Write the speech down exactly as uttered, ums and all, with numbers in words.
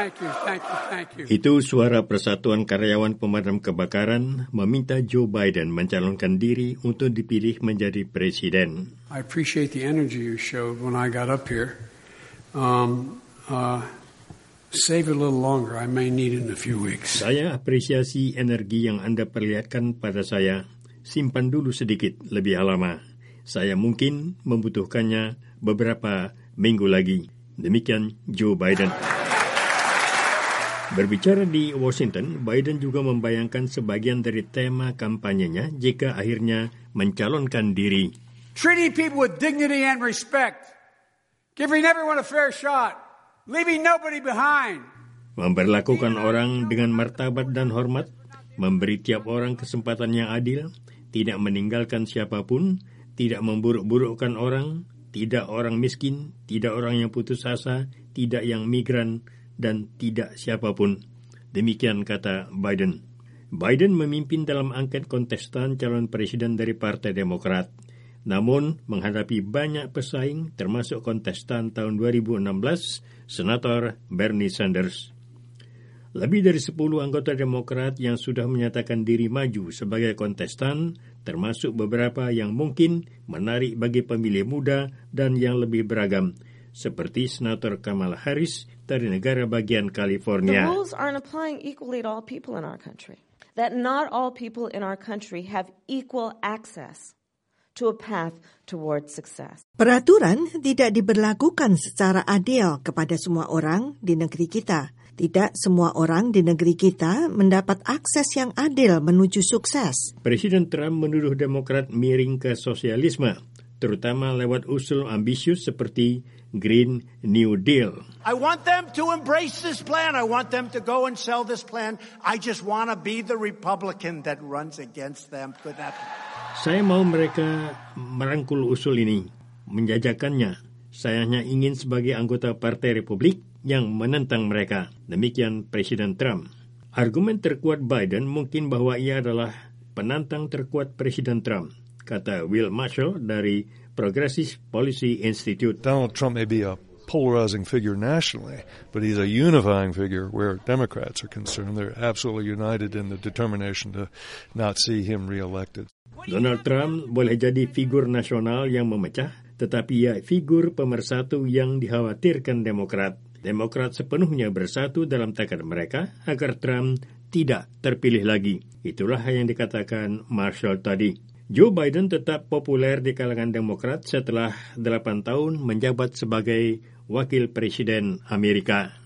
Thank you, thank you, thank you. Itu suara Persatuan Karyawan Pemadam Kebakaran meminta Joe Biden mencalonkan diri untuk dipilih menjadi presiden. I appreciate the energy you showed when I got up here. Um, uh, save it a little longer. I may need it in a few weeks. Saya apresiasi energi yang Anda perlihatkan pada saya. Simpan dulu sedikit lebih lama. Saya mungkin membutuhkannya beberapa minggu lagi. Demikian Joe Biden. Berbicara di Washington, Biden juga membayangkan sebagian dari tema kampanyenya jika akhirnya mencalonkan diri. Treating people with dignity and respect. Giving everyone a fair shot. Leaving nobody behind. Memperlakukan orang dengan martabat dan hormat. Memberi tiap orang kesempatan yang adil. Tidak meninggalkan siapapun. Tidak memburuk-burukkan orang. Tidak orang miskin. Tidak orang yang putus asa. Tidak yang migran. Dan tidak siapapun. Demikian kata Biden. Biden memimpin dalam angket kontestan calon presiden dari Partai Demokrat. Namun, menghadapi banyak pesaing, termasuk kontestan tahun dua ribu enam belas, Senator Bernie Sanders. Lebih dari sepuluh anggota Demokrat yang sudah menyatakan diri maju sebagai kontestan, termasuk beberapa yang mungkin menarik bagi pemilih muda dan yang lebih beragam, seperti Senator Kamala Harris dari negara bagian California. The rules aren't applying equally to all people in our country. That not all people in our country have equal access to a path toward success. Peraturan tidak diberlakukan secara adil kepada semua orang di negeri kita. Tidak semua orang di negeri kita mendapat akses yang adil menuju sukses. Presiden Trump menuduh Demokrat miring ke sosialisme, terutama lewat usul ambisius seperti Green New Deal. I want them to embrace this plan. I want them to go and sell this plan. I just want to be the Republican that runs against them. Could that be? Saya mau mereka merangkul usul ini, menjajakannya. Saya hanya ingin sebagai anggota Partai Republik yang menentang mereka. Demikian Presiden Trump. Argumen terkuat Biden mungkin bahwa ia adalah penantang terkuat Presiden Trump, kata Will Marshall dari Progressive Policy Institute. Donald Trump may be a polarizing figure nationally, but he's a unifying figure where Democrats are concerned. They're absolutely united in the determination to not see him reelected. Donald Trump boleh jadi figur nasional yang memecah, tetapi ia figur pemersatu yang dikhawatirkan Demokrat. Demokrat sepenuhnya bersatu dalam tekad mereka agar Trump tidak terpilih lagi. Itulah yang dikatakan Marshall tadi. Joe Biden tetap populer di kalangan Demokrat setelah delapan tahun menjabat sebagai wakil presiden Amerika.